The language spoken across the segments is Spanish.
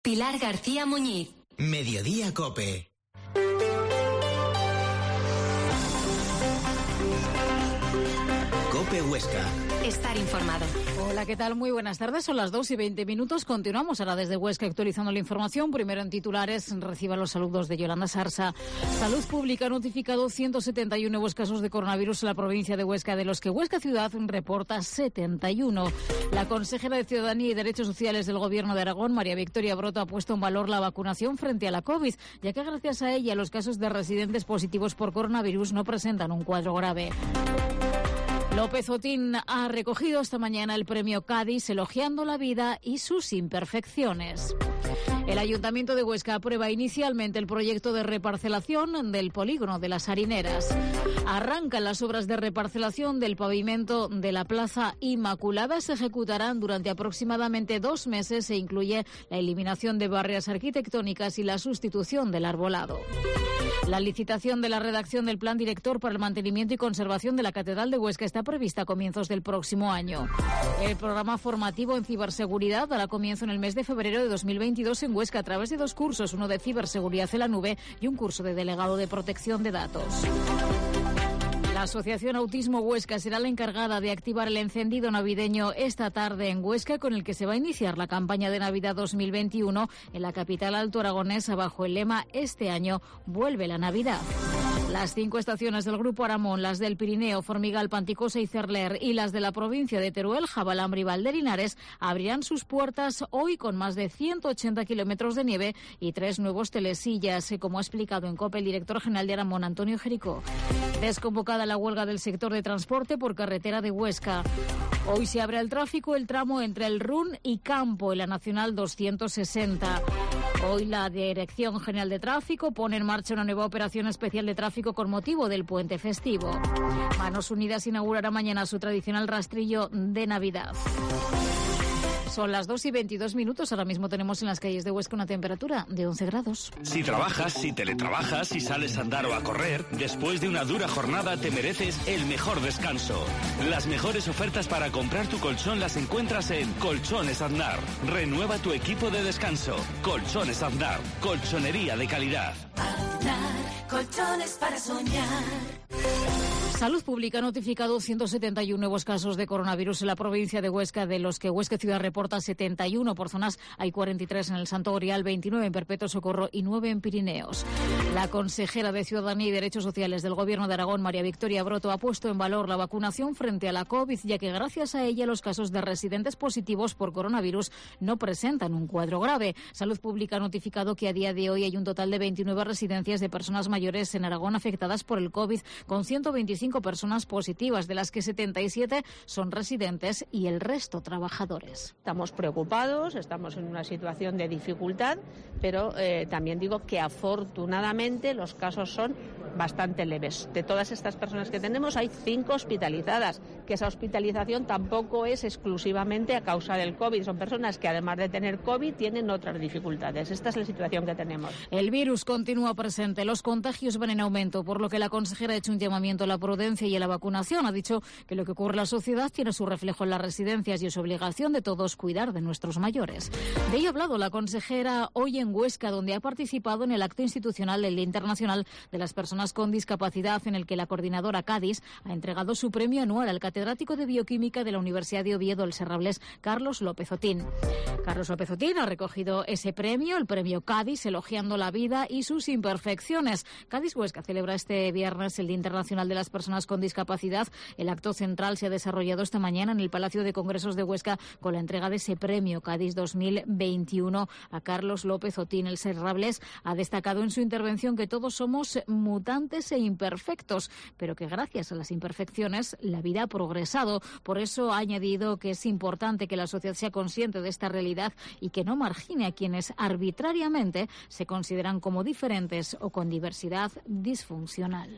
Pilar García Muñiz. Mediodía COPE. COPE Huesca. Estar informado. Hola, ¿qué tal? Muy buenas tardes. Son las 2:20. Continuamos ahora desde Huesca actualizando la información. Primero en titulares, reciba los saludos de Yolanda Sarsa. Salud Pública ha notificado 171 nuevos casos de coronavirus en la provincia de Huesca, de los que Huesca Ciudad reporta 71. La consejera de Ciudadanía y Derechos Sociales del Gobierno de Aragón, María Victoria Broto, ha puesto en valor la vacunación frente a la COVID, ya que gracias a ella los casos de residentes positivos por coronavirus no presentan un cuadro grave. López Otín ha recogido esta mañana el premio Cádiz, elogiando la vida y sus imperfecciones. El Ayuntamiento de Huesca aprueba inicialmente el proyecto de reparcelación del polígono de las Harineras. Arrancan las obras de reparcelación del pavimento de la Plaza Inmaculada. Se ejecutarán durante aproximadamente 2 meses e incluye la eliminación de barreras arquitectónicas y la sustitución del arbolado. La licitación de la redacción del Plan Director para el Mantenimiento y Conservación de la Catedral de Huesca está prevista a comienzos del próximo año. El programa formativo en ciberseguridad dará comienzo en el mes de febrero de 2022 en Huesca a través de 2 cursos, uno de ciberseguridad en la nube y un curso de delegado de protección de datos. La Asociación Autismo Huesca será la encargada de activar el encendido navideño esta tarde en Huesca, con el que se va a iniciar la campaña de Navidad 2021 en la capital altoaragonesa bajo el lema "Este año vuelve la Navidad". Las 5 estaciones del Grupo Aramón, las del Pirineo, Formigal, Panticosa y Cerler, y las de la provincia de Teruel, Jabalambre y Valderinares abrirán sus puertas hoy con más de 180 kilómetros de nieve y 3 nuevos telesillas, como ha explicado en COPE el director general de Aramón, Antonio Jericó. Desconvocada la huelga del sector de transporte por carretera de Huesca. Hoy se abre al tráfico el tramo entre el Run y Campo en la Nacional 260. Hoy la Dirección General de Tráfico pone en marcha una nueva operación especial de tráfico con motivo del puente festivo. Manos Unidas inaugurará mañana su tradicional rastrillo de Navidad. Son las 2:22. Ahora mismo tenemos en las calles de Huesca una temperatura de 11 grados. Si trabajas, si teletrabajas, si sales a andar o a correr, después de una dura jornada te mereces el mejor descanso. Las mejores ofertas para comprar tu colchón las encuentras en Colchones Aznar. Renueva tu equipo de descanso. Colchones Aznar. Colchonería de calidad. Aznar, colchones para soñar. Salud Pública ha notificado 171 nuevos casos de coronavirus en la provincia de Huesca, de los que Huesca Ciudad reporta 71. Por zonas hay 43 en el Santo Grial, 29 en Perpetuo Socorro y 9 en Pirineos. La consejera de Ciudadanía y Derechos Sociales del Gobierno de Aragón, María Victoria Broto, ha puesto en valor la vacunación frente a la COVID, ya que gracias a ella los casos de residentes positivos por coronavirus no presentan un cuadro grave. Salud Pública ha notificado que a día de hoy hay un total de 29 residencias de personas mayores en Aragón afectadas por el COVID, con 125 personas positivas, de las que 77 son residentes y el resto trabajadores. Estamos preocupados, estamos en una situación de dificultad, pero también digo que afortunadamente los casos son bastante leves. De todas estas personas que tenemos hay 5 hospitalizadas, que esa hospitalización tampoco es exclusivamente a causa del COVID. Son personas que además de tener COVID tienen otras dificultades. Esta es la situación que tenemos. El virus continúa presente, los contagios van en aumento, por lo que la consejera ha hecho un llamamiento a la prudencia y a la vacunación. Ha dicho que lo que ocurre en la sociedad tiene su reflejo en las residencias y es obligación de todos cuidar de nuestros mayores. De ello ha hablado la consejera hoy en Huesca, donde ha participado en el acto institucional del Día Internacional de las Personas con Discapacidad, en el que la coordinadora Cádiz ha entregado su premio anual al catedrático de Bioquímica de la Universidad de Oviedo, el Serrablés, Carlos López Otín. Carlos López Otín ha recogido ese premio, el premio Cádiz, elogiando la vida y sus imperfecciones. Cádiz Huesca celebra este viernes el Día Internacional de las Personas con Discapacidad. El acto central se ha desarrollado esta mañana en el Palacio de Congresos de Huesca con la entrega de ese premio Cádiz 2021 a Carlos López Otín. El Serrablés ha destacado en su intervención que todos somos mutantes e imperfectos, pero que gracias a las imperfecciones la vida ha progresado. Por eso ha añadido que es importante que la sociedad sea consciente de esta realidad y que no margine a quienes arbitrariamente se consideran como diferentes o con diversidad disfuncional.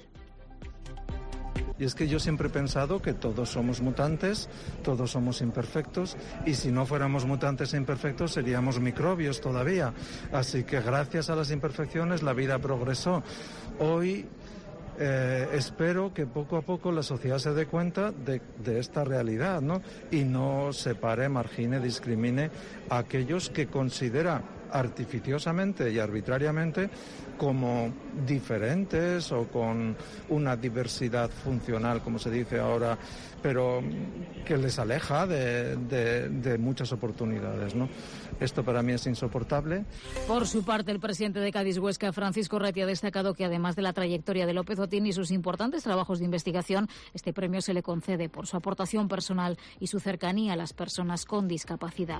Y es que yo siempre he pensado que todos somos mutantes, todos somos imperfectos, y si no fuéramos mutantes e imperfectos seríamos microbios todavía. Así que gracias a las imperfecciones la vida progresó. Hoy espero que poco a poco la sociedad se dé cuenta de esta realidad, ¿no? Y no separe, margine, discrimine a aquellos que considera artificiosamente y arbitrariamente como diferentes o con una diversidad funcional, como se dice ahora, pero que les aleja de muchas oportunidades, ¿no? Esto para mí es insoportable. Por su parte, el presidente de Cádiz Huesca, Francisco Reti, ha destacado que además de la trayectoria de López Otín y sus importantes trabajos de investigación, este premio se le concede por su aportación personal y su cercanía a las personas con discapacidad.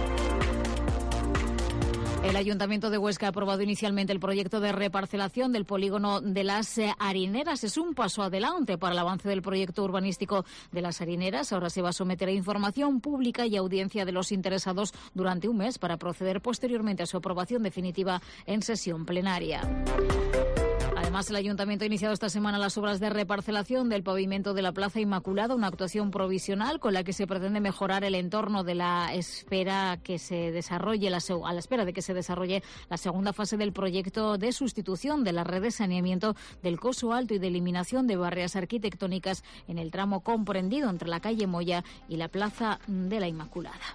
El Ayuntamiento de Huesca ha aprobado inicialmente el proyecto de reparcelación del polígono de las Harineras. Es un paso adelante para el avance del proyecto urbanístico de las Harineras. Ahora se va a someter a información pública y audiencia de los interesados durante un mes para proceder posteriormente a su aprobación definitiva en sesión plenaria. Además, el Ayuntamiento ha iniciado esta semana las obras de reparcelación del pavimento de la Plaza Inmaculada, una actuación provisional con la que se pretende mejorar el entorno de la espera que se desarrolle a la espera de que se desarrolle la segunda fase del proyecto de sustitución de la red de saneamiento del Coso Alto y de eliminación de barreras arquitectónicas en el tramo comprendido entre la calle Moya y la Plaza de la Inmaculada.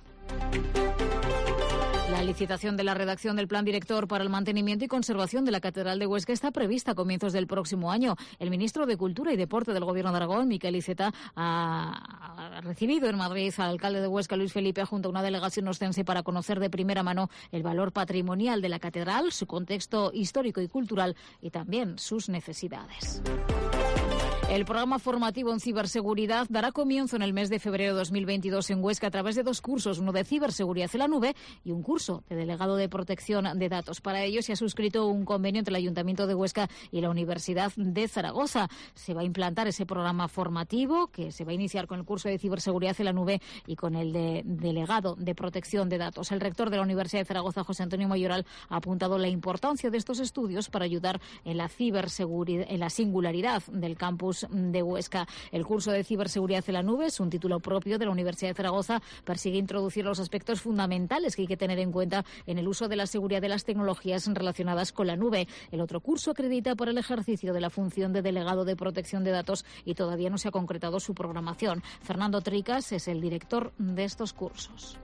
La licitación de la redacción del Plan Director para el mantenimiento y conservación de la Catedral de Huesca está prevista a comienzos del próximo año. El ministro de Cultura y Deporte del Gobierno de Aragón, Miquel Iceta, ha recibido en Madrid al alcalde de Huesca, Luis Felipe, junto a una delegación ostense para conocer de primera mano el valor patrimonial de la catedral, su contexto histórico y cultural y también sus necesidades. El programa formativo en ciberseguridad dará comienzo en el mes de febrero de 2022 en Huesca a través de 2 cursos, uno de ciberseguridad en la nube y un curso de delegado de protección de datos. Para ello se ha suscrito un convenio entre el Ayuntamiento de Huesca y la Universidad de Zaragoza. Se va a implantar ese programa formativo que se va a iniciar con el curso de ciberseguridad en la nube y con el de delegado de protección de datos. El rector de la Universidad de Zaragoza, José Antonio Mayoral, ha apuntado la importancia de estos estudios para ayudar en la ciberseguridad, en la singularidad del campus de Huesca. El curso de ciberseguridad en la nube es un título propio de la Universidad de Zaragoza. Persigue introducir los aspectos fundamentales que hay que tener en cuenta en el uso de la seguridad de las tecnologías relacionadas con la nube. El otro curso acredita por el ejercicio de la función de delegado de protección de datos y todavía no se ha concretado su programación. Fernando Tricas es el director de estos cursos.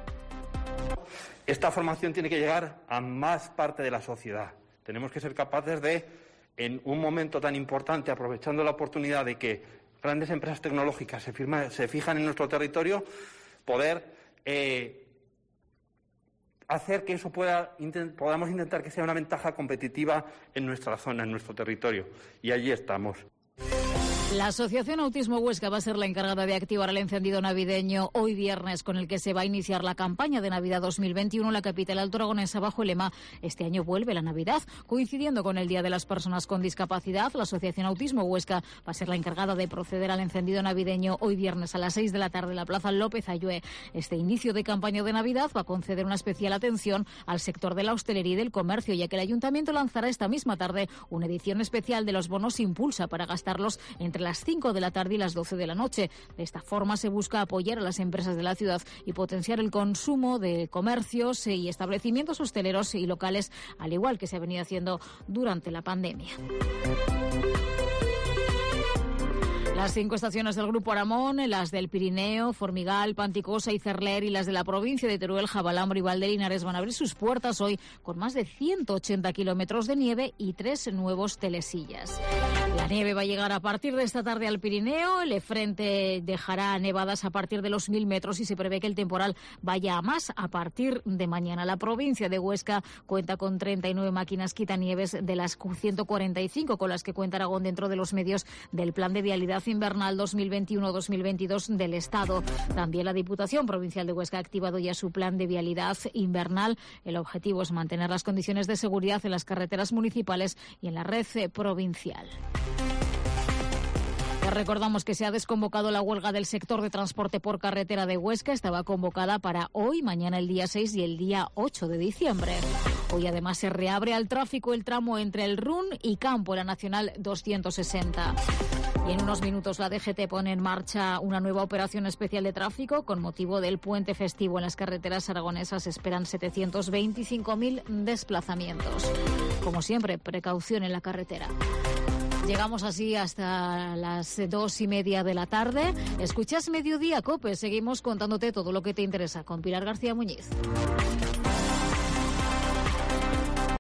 Esta formación tiene que llegar a más parte de la sociedad. Tenemos que ser capaces de, en un momento tan importante, aprovechando la oportunidad de que grandes empresas tecnológicas se fijan en nuestro territorio, poder hacer que eso podamos intentar que sea una ventaja competitiva en nuestra zona, en nuestro territorio. Y allí estamos. La Asociación Autismo Huesca va a ser la encargada de activar el encendido navideño hoy viernes, con el que se va a iniciar la campaña de Navidad 2021 en la capital altoaragonesa bajo el lema "Este año vuelve la Navidad". Coincidiendo con el Día de las Personas con Discapacidad, la Asociación Autismo Huesca va a ser la encargada de proceder al encendido navideño hoy viernes a las 6 de la tarde en la Plaza López Ayué. Este inicio de campaña de Navidad va a conceder una especial atención al sector de la hostelería y del comercio, ya que el Ayuntamiento lanzará esta misma tarde una edición especial de los bonos Impulsa para gastarlos entre las 5 de la tarde y las 12 de la noche. De esta forma se busca apoyar a las empresas de la ciudad y potenciar el consumo de comercios y establecimientos hosteleros y locales, al igual que se ha venido haciendo durante la pandemia. Las 5 estaciones del Grupo Aramón, las del Pirineo, Formigal, Panticosa y Cerler, y las de la provincia de Teruel, Jabalambro y Valdelinares van a abrir sus puertas hoy con más de 180 kilómetros de nieve y 3 nuevos telesillas. La nieve va a llegar a partir de esta tarde al Pirineo. El frente dejará nevadas a partir de los 1000 metros y se prevé que el temporal vaya a más a partir de mañana. La provincia de Huesca cuenta con 39 máquinas quitanieves de las 145 con las que cuenta Aragón dentro de los medios del Plan de Vialidad Invernal 2021-2022 del Estado. También la Diputación Provincial de Huesca ha activado ya su plan de vialidad invernal. El objetivo es mantener las condiciones de seguridad en las carreteras municipales y en la red provincial. Recordamos que se ha desconvocado la huelga del sector de transporte por carretera de Huesca. Estaba convocada para hoy, mañana el día 6 y el día 8 de diciembre. Hoy además se reabre al tráfico el tramo entre el Run y Campo, la Nacional 260. Y en unos minutos la DGT pone en marcha una nueva operación especial de tráfico con motivo del puente festivo. En las carreteras aragonesas se esperan 725.000 desplazamientos. Como siempre, precaución en la carretera. Llegamos así hasta las 2:30 de la tarde. Escuchas Mediodía Cope. Seguimos contándote todo lo que te interesa con Pilar García Muñiz.